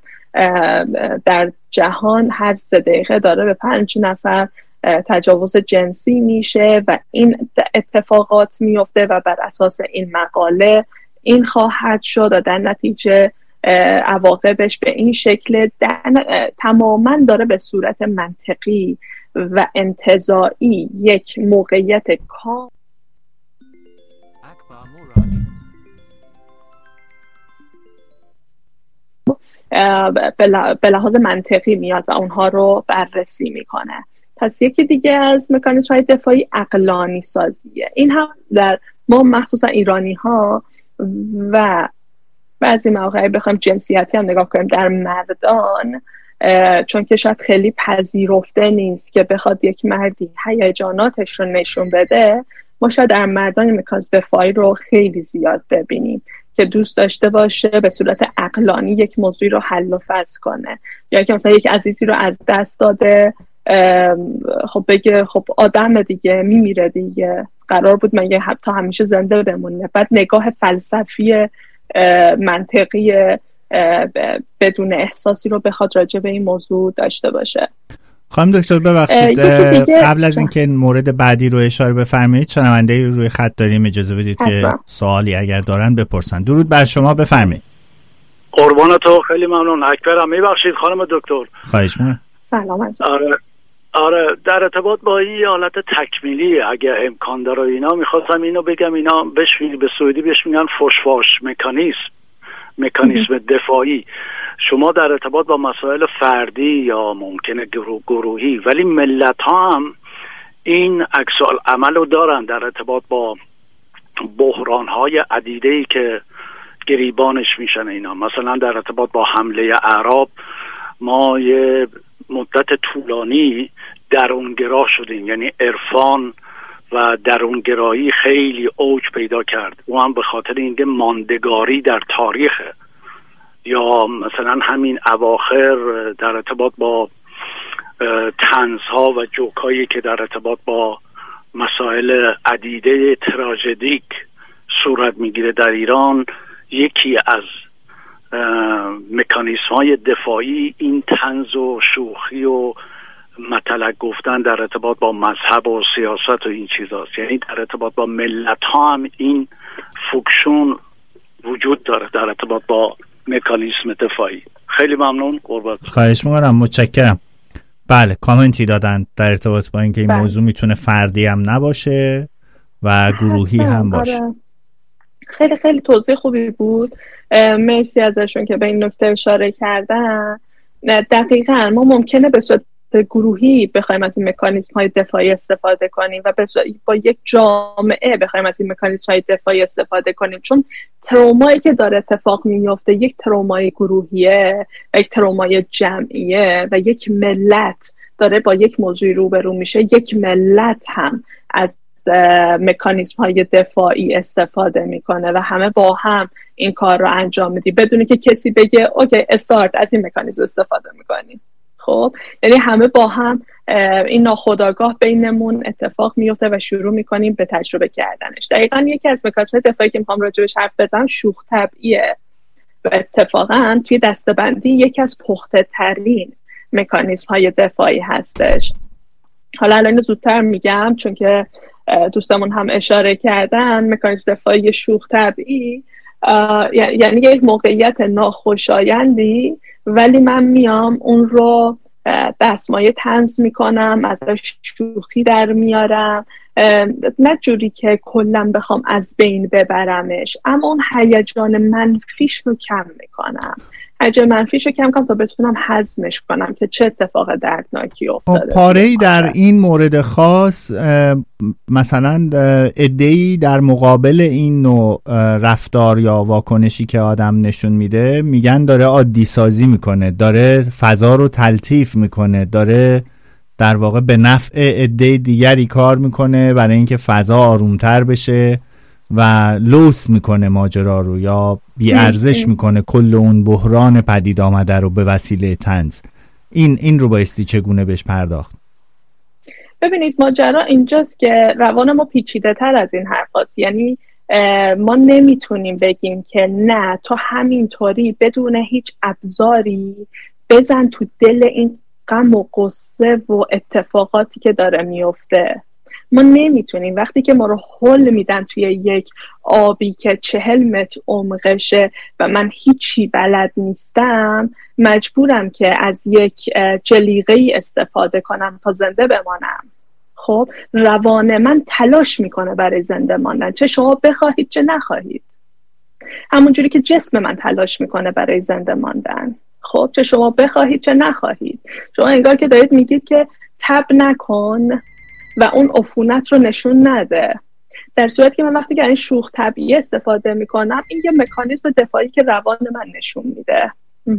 در جهان هر سه دقیقه داره به پنج نفر تجاوز جنسی میشه و این اتفاقات میفته و بر اساس این مقاله این خواهد شد و در نتیجه عواقبش به این شکل. تماما داره به صورت منطقی و انتزاعی یک موقعیت کام به لحاظ منطقی میاد و اونها رو بررسی میکنه. پس یکی دیگه از مکانیزم های دفاعی عقلانی سازیه. این هم در ما مخصوصا ایرانی ها و بعضی مواقع بخوایم جنسیتی هم نگاه کنیم در مردان، چون که شاید خیلی پذیرفته نیست که بخواد یک مردی هیجاناتش رو نشون بده، ما شاید در مردان مکانیزم دفاعی رو خیلی زیاد ببینیم که دوست داشته باشه به صورت عقلانی یک موضوعی رو حل و فصل کنه، یا که مثلا یک عزیزی رو از دست داده، خب بگه خب آدم دیگه میمیره دیگه، قرار بود من تا همیشه زنده بمونه. بعد نگاه فلسفی منطقی بدون احساسی رو بخواد راجع به این موضوع داشته باشه. خانم دکتر ببخشید قبل از اینکه مورد بعدی رو اشاره بفرمایید، شنونده روی خط داریم، اجازه بدید که سوالی اگر دارن بپرسن. درود بر شما، بفرمایید. قربان تو، خیلی ممنون. اکبرم. میبخشید خانم دکتر. خواهش می‌کنم. سلام. آره آره در ارتباط با این حالت تکمیلی اگه امکان داره اینا میخواستم اینو بگم، اینا بهش به سعودی بهش میگن فوش فاش مکانیزم مکانیسم دفاعی، شما در ارتباط با مسائل فردی یا ممکنه گروه گروهی، ولی ملت ها هم این عکس العمل رو دارن در ارتباط با بحران های عدیده‌ای که گریبانش میشن اینا. مثلا در ارتباط با حمله اعراب ما یه مدت طولانی درونگرا شدیم، یعنی عرفان و درونگرایی خیلی اوج پیدا کرد، و هم به خاطر اینکه ماندگاری در تاریخه. یا مثلا همین اواخر در ارتباط با طنزها و جوکایی که در ارتباط با مسائل عدیده تراژدیک صورت میگیره در ایران، یکی از مکانیسم های دفاعی این طنز و شوخی و مطلق گفتن در ارتباط با مذهب و سیاست و این چیزاست. یعنی در ارتباط با ملت ها هم این فوکشون وجود داره در ارتباط با مکانیسم دفاعی. خیلی ممنون. قربان. خواهش میکنم، متشکرم. بله، کامنتی دادن در ارتباط با اینکه این بله. موضوع میتونه فردی هم نباشه و گروهی هم باشه. خیلی خیلی توضیح خوبی بود، مرسی ازشون که به این نکته اشاره کردن. دقیقاً ما ممکنه به صورت گروهی بخوایم از این مکانیزم های دفاعی استفاده کنیم و با یک جامعه بخوایم از این مکانیزم های دفاعی استفاده کنیم، چون ترومایی که داره اتفاق میفته یک ترومای گروهیه، یک ترومای جمعیه و یک ملت داره با یک موضوع روبرو میشه. یک ملت هم از مکانیزم های دفاعی استفاده میکنه و همه با هم این کار رو انجام میدی بدون که کسی بگه اوکی استارت از این مکانیزم استفاده میکنی. خب یعنی همه با هم این ناخودآگاه بینمون اتفاق میفته و شروع میکنیم به تجربه کردنش. دقیقاً یکی از مکانیزم دفاعی که میخوام راجعش حرف بزنم شوخ طبعیه و اتفاقاً توی دسته‌بندی یکی از پخته ترین مکانیزم های دفاعی هستش. حالا الان زودتر میگم چون که دوستمون هم اشاره کردن. مکانیزم دفاعی شوخ طبعی یعنی یک موقعیت ناخوشایندی ولی من میام اون رو دستمایه طنز میکنم، ازش شوخی در میارم، نه جوری که کلا بخوام از بین ببرمش، اما اون هیجان منفیش رو کم میکنم، هیجان منفیش رو کم کنم تا بتونم هضمش کنم که چه اتفاق دردناکی افتاده. پاره‌ای در این مورد خاص مثلا عده‌ای در مقابل این نوع رفتار یا واکنشی که آدم نشون میده میگن داره عادی سازی میکنه، داره فضا رو تلطیف میکنه، داره در واقع به نفع عده دیگری کار میکنه برای اینکه فضا آرومتر بشه و لوس میکنه ماجرا رو یا بی‌ارزش میکنه کل اون بحران پدید آمده رو به وسیله طنز. این این رو بایستی چگونه بهش پرداخت؟ ببینید ماجرا اینجاست که روان ما پیچیده تر از این حرف هست. یعنی ما نمیتونیم بگیم که نه تو همینطوری بدون هیچ ابزاری بزن تو دل این غم و غصه و اتفاقاتی که داره میفته. ما نمیتونیم وقتی که ما رو هل میدن توی یک آبی که چهل متر عمقشه و من هیچی بلد نیستم، مجبورم که از یک جلیقه‌ای استفاده کنم تا زنده بمانم. خب روان من تلاش میکنه برای زنده ماندن، چه شما بخواهید چه نخواهید، همونجوری که جسم من تلاش میکنه برای زنده ماندن. خب چه شما بخواهید چه نخواهید. شما انگار که دارید میگید که تب نکن و اون عفونت رو نشون نده، در صورتی که من وقتی که این شوخ طبیعی استفاده میکنم این یه مکانیزم دفاعی که روان من نشون میده.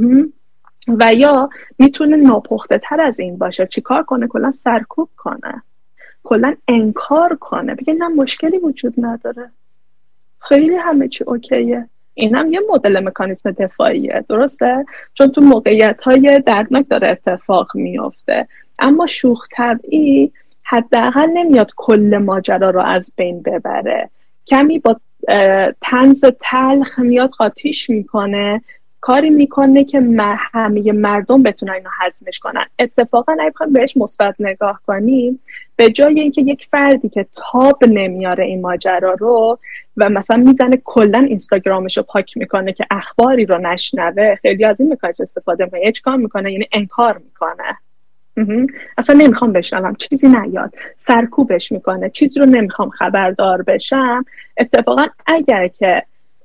و یا میتونه ناپخته تر از این باشه. چی کار کنه؟ کلا سرکوب کنه، کلا انکار کنه، بگه نه مشکلی وجود نداره، خیلی همه چی اوکیه. این هم یه مدل مکانیزم دفاعیه، درسته؟ چون تو موقعیت‌های دردناک داره اتفاق میفته. اما شوخ طبعی حداقل نمیاد کل ماجرا رو از بین ببره، کمی با طنز تلخ میاد قاطیش میکنه، کاری میکنه که همه مردم بتونن اینو هضمش کنن. اتفاقا اگه بخوایم بهش مثبت نگاه کنیم، به جای اینکه یک فردی که تاب نمیاره این ماجرا رو و مثلا میزنه کلا اینستاگرامش رو پاک میکنه که اخباری رو نشنوه، خیلی از این مکانیزم استفاده میکنه. یه چیکار میکنه؟ یعنی انکار میکنه، اصلا نمیخوام بشنوم، چیزی نیاد، سرکوبش میکنه، چیزی رو نمیخوام خبردار بشم. اتفاقا اگر که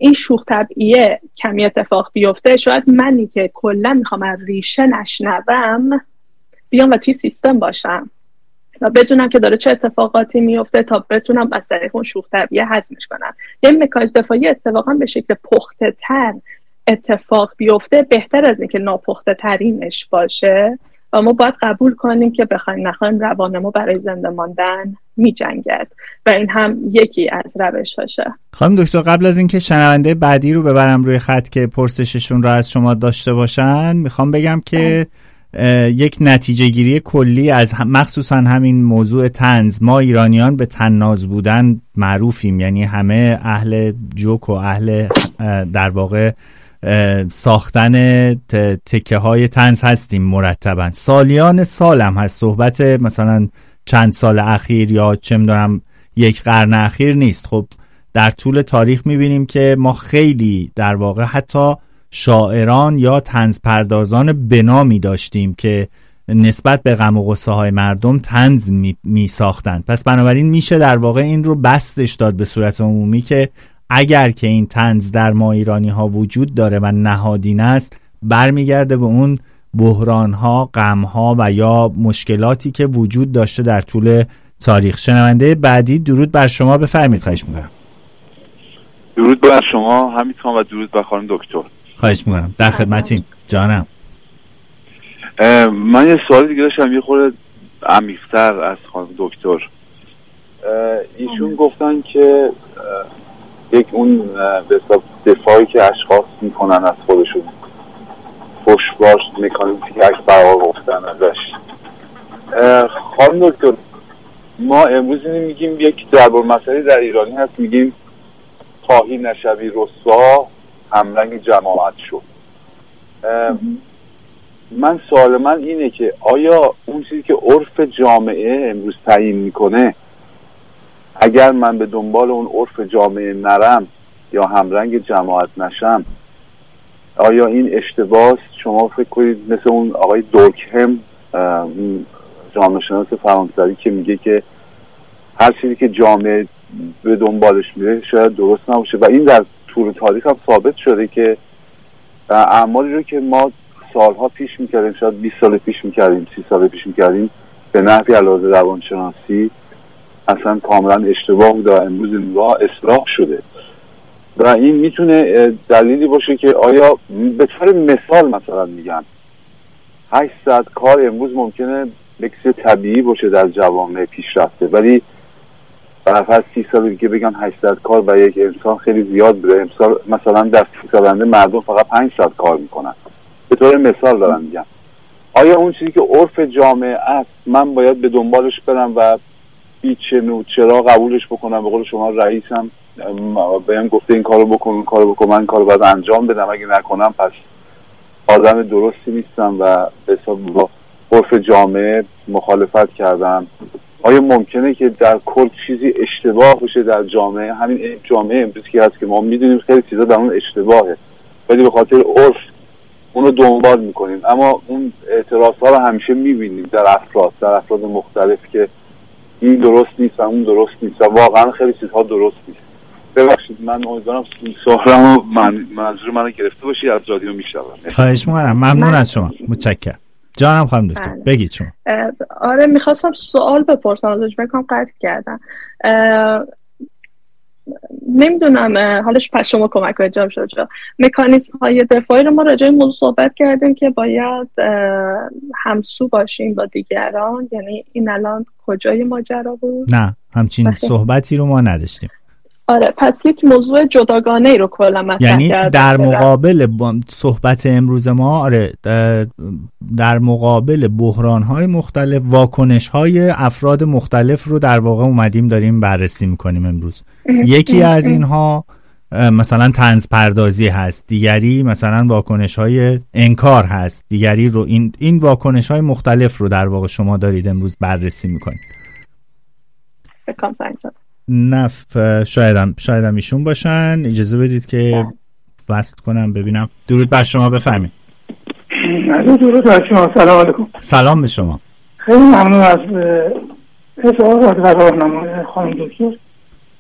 این شوخ طبعیه کمی اتفاق بیفته، شاید منی که کلا میخوام از ریشه نشنوم بیام و توی سیستم باشم و بدونم که داره چه اتفاقاتی میفته تا بتونم از طریق اون شوخ طبعیه هضمش کنم. یه مکانیزم دفاعی اتفاقا به شکل پخته تر اتفاق بیفته بهتر از اینکه ناپخته ترینش باشه و ما باید قبول کنیم که بخوایم نخوایم روان ما برای زنده ماندن میجنگد و این هم یکی از روش‌هاشه. خانم دکتر، قبل از اینکه شنونده بعدی رو ببرم روی خط که پرسششون رو از شما داشته باشن، میخوام بگم که یک نتیجه گیری کلی از مخصوصا همین موضوع طنز، ما ایرانیان به طناز بودن معروفیم، یعنی همه اهل جوک و اهل در واقع ساختن تکه های طنز هستیم مرتبا. سالیان سالم هست، صحبت مثلا چند سال اخیر یا چه می‌دونم یک قرن اخیر نیست. خب در طول تاریخ میبینیم که ما خیلی در واقع حتی شاعران یا طنز پردازان بنامی داشتیم که نسبت به غم و غصه های مردم طنز می, می ساختن. پس بنابراین میشه در واقع این رو بستش داد به صورت عمومی که اگر که این طنز در ما ایرانی ها وجود داره و نهادین است، برمیگرده به اون بحران ها، غم ها و یا مشکلاتی که وجود داشته در طول تاریخ. شنونده بعدی، درود بر شما، بفرمایید. خواهش می‌کنم. درود بر شما همینطور و درود بر خانم دکتر. خواهش می‌کنم، در خدمتیم جانم. من یه سوال دیگه داشتم، یه خورده عمیق‌تر از خانم دکتر. ایشون گفتن که یک اون به حساب دفاعی که اشخاص میکنن از خودشون، فشباش مکانیزمی که اکس برقرار گفتن ازش. خانم دکتر، ما امروز میگیم یک دربار مسئله در ایرانی هست، میگیم خواهی نشوی رسوا همرنگ جماعت شد. من سوال من اینه که آیا اون چیزی که عرف جامعه امروز تعیین میکنه، اگر من به دنبال اون عرف جامعه نرم یا همرنگ جماعت نشم، آیا این اشتباهه؟ شما فکر کنید مثل اون آقای دورکهم، جامعه شناس فرانسوی که میگه که هر چیزی که جامعه به دنبالش میره شاید درست نباشه و این در طول تاریخ هم ثابت شده که اعمالی رو که ما سالها پیش میکردیم، شاید بیست سال پیش میکردیم، سی سال پیش میکردیم، به نحوی علاوه روانشناسی اصلا کاملا اشتباه بوده و امروز این راه اصلاح شده و این میتونه دلیلی باشه که آیا به طور مثال مثلا میگم هشت ساعت کار امروز ممکنه بکسی طبیعی باشه در جوامع پیشرفته، ولی برای سی سال دیگه بگن هشت ساعت کار برای یک انسان خیلی زیاد بوده. امسال مثلا در سی سال آینده مردم فقط پنج ساعت کار میکنن. به طور مثال دارم میگم، آیا اون چیزی که عرف جامعه است من باید به دنبالش برم و هیچ نوع چرا قبولش بکنم؟ به قول شما رئیسم بهم گفته این کارو بکن، این کارو بکن، من این کارو باید انجام بدم، اگه نکنم پس آدم درستی نیستم و به حساب با عرف جامعه مخالفت کردم. آیا ممکنه که در کل چیزی اشتباه باشه در جامعه؟ همین جامعه امروز که هست که ما میدونیم خیلی چیزا در اون اشتباهه، ولی به خاطر عرف اونو دنبال میکنیم، اما اون اعتراض ها رو همیشه میبینیم در افراد در افراد مختلف که این درست نیست و اون درست نیست و واقعا خیلی چیزها درست نیست. ببخشید من امیدوارم سوالم و من منظور منو گرفته باشی، از رادیو میشنوم. خواهش می‌کنم، ممنون از شما، متشکرم. جانم خانم دکتر بگید شما. آره میخواستم سوال بپرسم ازش، بکنم قطع کردم. نمیدونم حالش پس شما کمک کنید جناب شجاع. مکانیزم های دفاعی رو ما راجع به موضوع صحبت کردیم که باید همسو باشیم با دیگران، یعنی این الان کجای ماجرا بود؟ نه همچین بخیر. صحبتی رو ما نداشتیم. آره پس یک موضوع جداگانه ای رو کلا مطرح یعنی کردیم در مقابل صحبت امروز ما، آره در مقابل بحران‌های مختلف واکنش‌های افراد مختلف رو در واقع اومدیم داریم بررسی می‌کنیم امروز. یکی از اینها مثلا طنز پردازی هست، دیگری مثلا واکنش‌های انکار هست، دیگری رو این این واکنش‌های مختلف رو در واقع شما دارید امروز بررسی می‌کنید. نه شایدم شایدم ایشون باشن. اجازه بدید که وصل کنم ببینم. درود بر شما، بفرمایید. درود بر شما، سلام علیکم. سلام به شما. خیلی ممنون از اظهارات و راهنمایی خانم دکتر.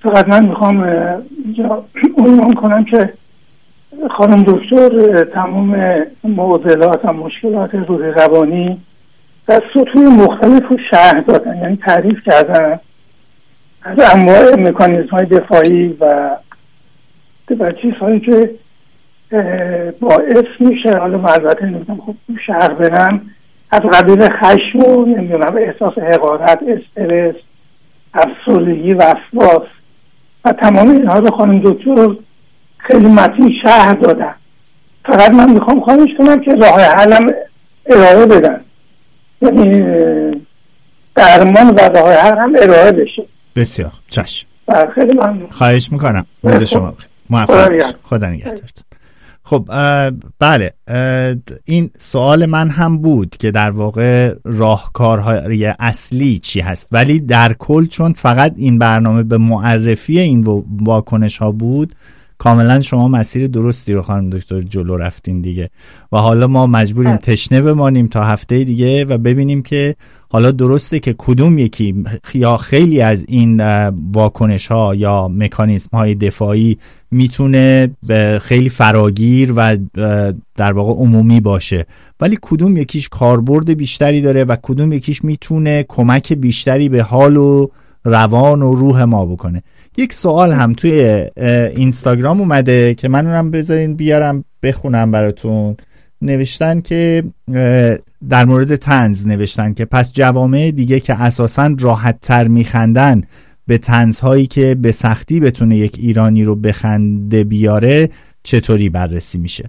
فقط من میخوام اینجا عنوان کنم که خانم دکتر تمام معضلات و مشکلات روحی روانی در سطوح مختلف رو شرح دادن، یعنی تعریف کردن از انواع مکانیزم های دفاعی و و چیزهایی که باعث میشه، حالا من البته نمیدونم خب شرح بدم، از قبیل خشم و نمیدونم احساس حقارت، استرس، افسردگی، وسواس و تمام اینها رو خانم دکتر خیلی متین شرح دادن. فقط من میخوام خواهش کنم که راه حلم ارائه بدن، یعنی درمان و راه حلم ارائه بشه. بسیار چشم، خیلی ممنون. خواهش میکنم. روز شما موفق باشید. خدا نگهدارتون. خب بله، این سوال من هم بود که در واقع راهکارهای اصلی چی هست، ولی در کل چون فقط این برنامه به معرفی این واکنش ها بود، کاملا شما مسیر درستی رو خانم دکتر جلو رفتین دیگه و حالا ما مجبوریم تشنه بمانیم تا هفته دیگه و ببینیم که حالا درسته که کدوم یکی یا خیلی از این واکنش ها یا مکانیزم های دفاعی میتونه خیلی فراگیر و در واقع عمومی باشه، ولی کدوم یکیش کاربرد بیشتری داره و کدوم یکیش میتونه کمک بیشتری به حال و روان و روح ما بکنه. یک سوال هم توی اینستاگرام اومده که من اونم بذارین بیارم بخونم براتون. نوشتن که در مورد طنز نوشتن که پس جوامع دیگه که اساساً راحت تر میخندن به طنزهایی که به سختی بتونه یک ایرانی رو بخنده بیاره چطوری بررسی میشه؟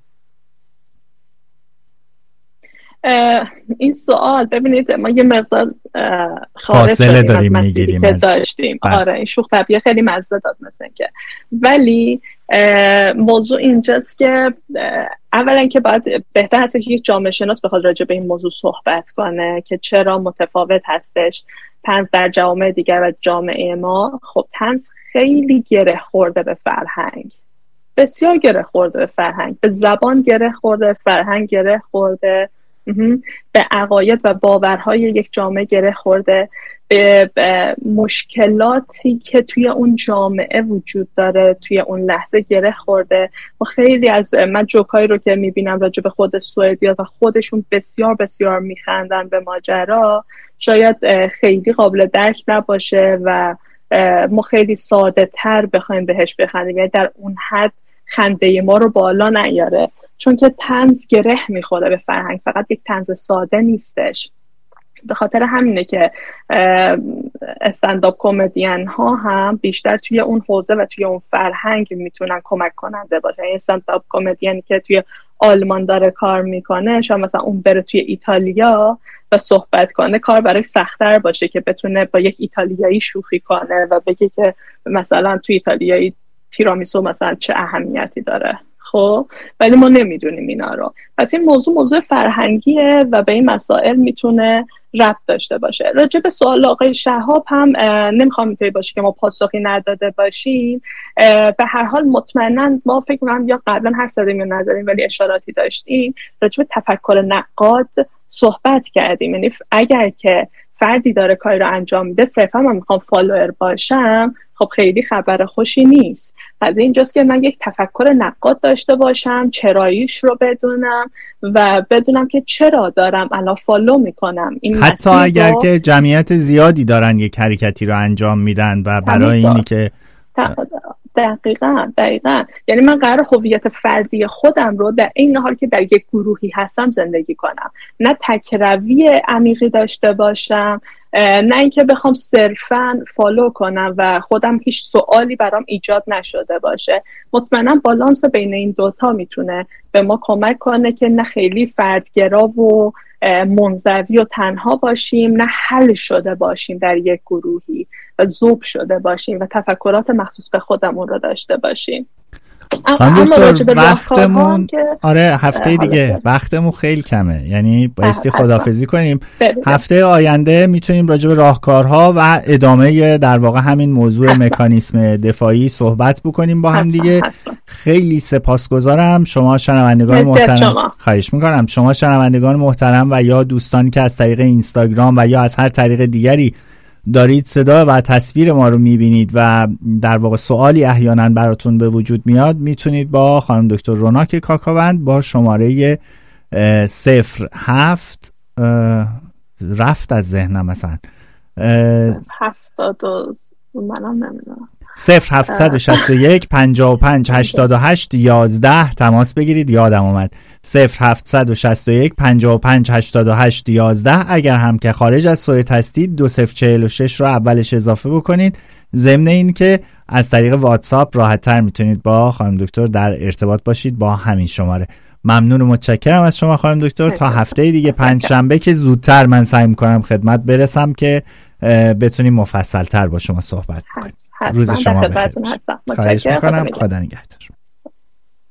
این سوال ببینید ما یه مقدار فاصله داریم میگیریم که داشتیم. آره این شوخ طبیعه خیلی مزه داد مثلا که، ولی موضوع اینجاست که اولا که باید بهتر هست که یک جامعه شناس بخواد راجع به این موضوع صحبت کنه که چرا متفاوت هستش طنز در جوامع دیگر و جامعه ما. خب طنز خیلی گره خورده به فرهنگ، بسیار گره خورده به فرهنگ، به زبان گره خورده، فرهنگ گره خورده، به عقاید و باورهای یک جامعه گره خورده، به, به مشکلاتی که توی اون جامعه وجود داره توی اون لحظه گره خورده. و خیلی از من جوکایی رو که میبینم راجع به خود سوئدیا و خودشون بسیار بسیار میخندن به ماجرا، شاید خیلی قابل درک نباشه و ما خیلی ساده تر بخوایم بهش بخندیم، یعنی در اون حد خنده ما رو بالا نیاره، چون که طنز گره میخوره به فرهنگ، فقط یک طنز ساده نیستش. به خاطر همینه که استندآپ کمدین ها هم بیشتر توی اون حوزه و توی اون فرهنگ میتونن کمک کننده باشن. استندآپ کمدینی که توی آلمان داره کار میکنه، شاید مثلا اون بره توی ایتالیا و صحبت کنه، کار برای سخت‌تر باشه که بتونه با یک ایتالیایی شوخی کنه و بگه که مثلا توی ایتالیایی تیرامیسو مثلا چه اهمیتی داره. خب ولی ما نمیدونیم اینا رو. پس این موضوع موضوع فرهنگیه و به این مسائل میتونه ربط داشته باشه. راجع به سوال آقای شهاب هم نمیخوام اینطوری باشه که ما پاسخی نداده باشیم. به هر حال مطمئنا ما فکر کنم یا قبلا حرف زدیم یا نداریم ولی اشاراتی داشتیم راجع به تفکر نقاد صحبت کردیم. یعنی اگر که فردی داره کاری رو انجام میده صرفا من میخوام فالوور باشم، خب خیلی خبر خوشی نیست. از اینجاست که من یک تفکر نقاد داشته باشم، چراییش رو بدونم و بدونم که چرا دارم الان فالو میکنم این حتی اگر رو... که جمعیت زیادی دارن یک حرکتی رو انجام میدن و برای اینی که دقیقاً دقیقاً یعنی من قرار هویت فردی خودم رو در این حال که در یک گروهی هستم زندگی کنم، نه تکروی عمیقی داشته باشم، نه اینکه بخوام صرفاً فالو کنم و خودم هیچ سوالی برام ایجاد نشده باشه. مطمئناً بالانس بین این دوتا میتونه به ما کمک کنه که نه خیلی فردگرا و منزوی و تنها باشیم، نه حل شده باشیم در یک گروهی و ذوب شده باشیم و تفکرات مخصوص به خودمون رو داشته باشیم. خانم دکتر وقتمون آره هفته دیگه وقتمون خیلی کمه، یعنی بایستی خداحافظی کنیم. هفته آینده میتونیم راجع به راهکارها و ادامه در واقع همین موضوع حتما. مکانیسم دفاعی صحبت بکنیم با هم دیگه. حتما. خیلی سپاسگزارم شما شنوندگان محترم. خواهش میکنم شما شنوندگان محترم و یا دوستانی که از طریق اینستاگرام و یا از هر طریق دیگری دارید صدا و تصویر ما رو میبینید و در واقع سوالی احیانا براتون به وجود میاد، میتونید با خانم دکتر روناک کاکاوند با شماره صفر هفت رفت از ذهنم مثلا هفتاد و منم نمیدونم صفر هفتصد و شصت و یک پنجاه و پنج هشتاد و هشت یازده تماس بگیرید. یادم اومد صفر هفتصد و شصت و یک پنجاه و پنج هشتاد و هشت یازده. اگر هم که خارج از سوئد هستید دو صفر چهل و شش رو اولش اضافه بکنید. ضمن این که از طریق واتساپ راحت تر میتونید با خانم دکتر در ارتباط باشید با همین شماره. ممنون و متشکرم از شما خانم دکتر. تا هفته دیگه پنج شنبه که زودتر من سعی میکنم خدمت برسم که بتونیم مفصل تر با شما صحبت کنیم. روز شما بخیر. خواهش میکنم. خدا نگهدار.